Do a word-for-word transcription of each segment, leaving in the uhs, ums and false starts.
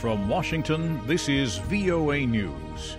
From Washington, this is V O A News.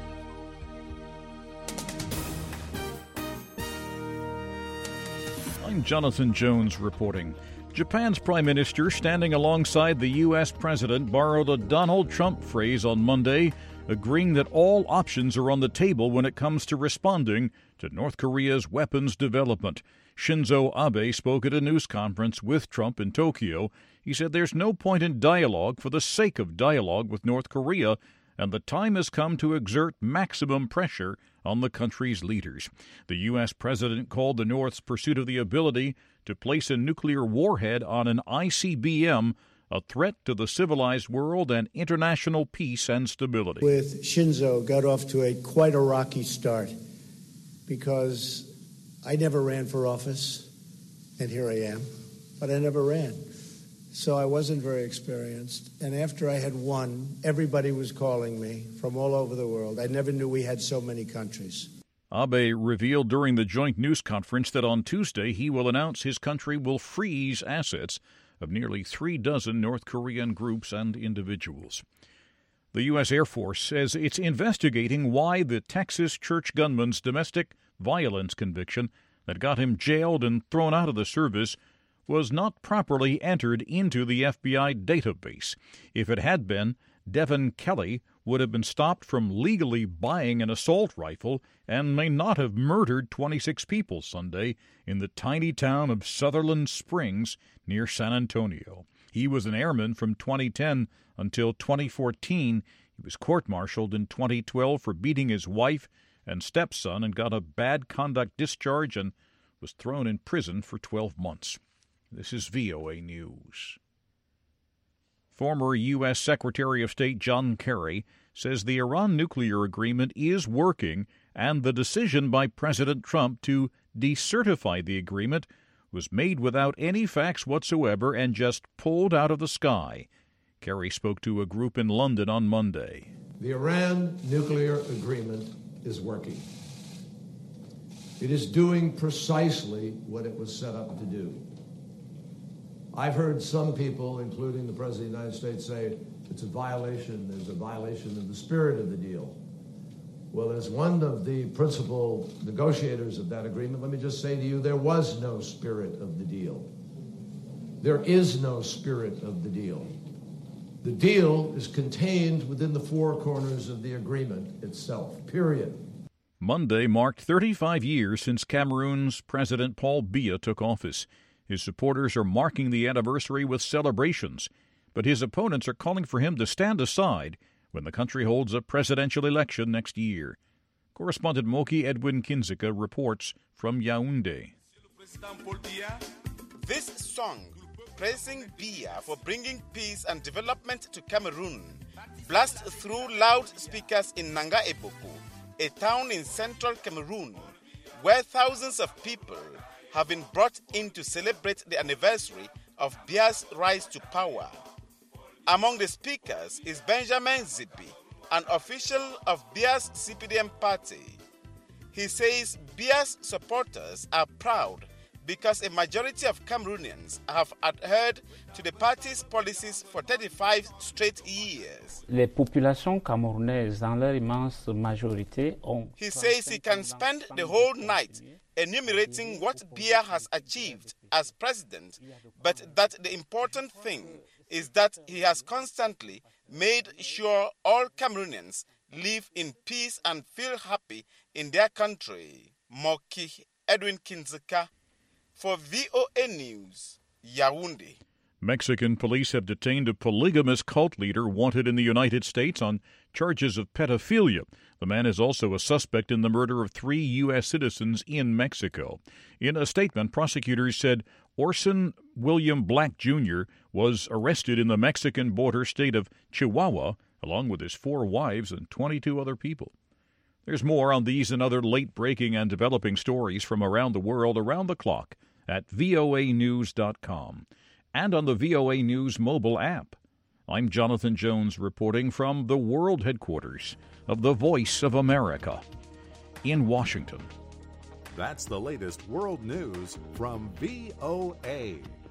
I'm Jonathan Jones reporting. Japan's Prime Minister, standing alongside the U S President, borrowed a Donald Trump phrase on Monday, agreeing that all options are on the table when it comes to responding to North Korea's weapons development. Shinzo Abe spoke at a news conference with Trump in Tokyo. He said there's no point in dialogue for the sake of dialogue with North Korea, and the time has come to exert maximum pressure on the country's leaders. The U S president called the North's pursuit of the ability to place a nuclear warhead on an I C B M a threat to the civilized world and international peace and stability. With Shinzo, got off to a quite a rocky start because I never ran for office, and here I am, but I never ran. So I wasn't very experienced. And after I had won, everybody was calling me from all over the world. I never knew we had so many countries. Abe revealed during the joint news conference that on Tuesday he will announce his country will freeze assets of nearly three dozen North Korean groups and individuals. The U S Air Force says it's investigating why the Texas church gunman's domestic violence conviction that got him jailed and thrown out of the service was not properly entered into the F B I database. If it had been, Devin Kelly would have been stopped from legally buying an assault rifle and may not have murdered twenty-six people Sunday in the tiny town of Sutherland Springs near San Antonio. He was an airman from twenty ten until twenty fourteen. He was court-martialed in twenty twelve for beating his wife and stepson and got a bad conduct discharge and was thrown in prison for twelve months. This is V O A News. Former U S Secretary of State John Kerry says the Iran nuclear agreement is working and the decision by President Trump to decertify the agreement was made without any facts whatsoever and just pulled out of the sky. Kerry spoke to a group in London on Monday. The Iran nuclear agreement is working. It is doing precisely what it was set up to do. I've heard some people, including the President of the United States, say it's a violation, there's a violation of the spirit of the deal. Well, as one of the principal negotiators of that agreement, let me just say to you, there was no spirit of the deal. There is no spirit of the deal. The deal is contained within the four corners of the agreement itself, period. Monday marked thirty-five years since Cameroon's President Paul Biya took office. His supporters are marking the anniversary with celebrations, but his opponents are calling for him to stand aside when the country holds a presidential election next year. Correspondent Moki Edwin Kinzika reports from Yaoundé. This song, praising Biya for bringing peace and development to Cameroon, blasts through loudspeakers in Nanga Eboko, a town in central Cameroon, where thousands of people have been brought in to celebrate the anniversary of Biya's rise to power. Among the speakers is Benjamin Zibi, an official of Biya's C P D M party. He says Biya's supporters are proud because a majority of Cameroonians have adhered to the party's policies for thirty-five straight years. Les populations camerounaises, dans leur immense majorité, ont... He says he can spend the whole night enumerating what Biya has achieved as president, but that the important thing is that he has constantly made sure all Cameroonians live in peace and feel happy in their country. Moki Edwin Kinzika for V O A News, Yaoundé. Mexican police have detained a polygamous cult leader wanted in the United States on charges of pedophilia. The man is also a suspect in the murder of three U S citizens in Mexico. In a statement, prosecutors said Orson William Black Junior was arrested in the Mexican border state of Chihuahua, along with his four wives and twenty-two other people. There's more on these and other late-breaking and developing stories from around the world around the clock at V O A news dot com and on the V O A News mobile app. I'm Jonathan Jones reporting from the world headquarters of the Voice of America in Washington. That's the latest world news from V O A.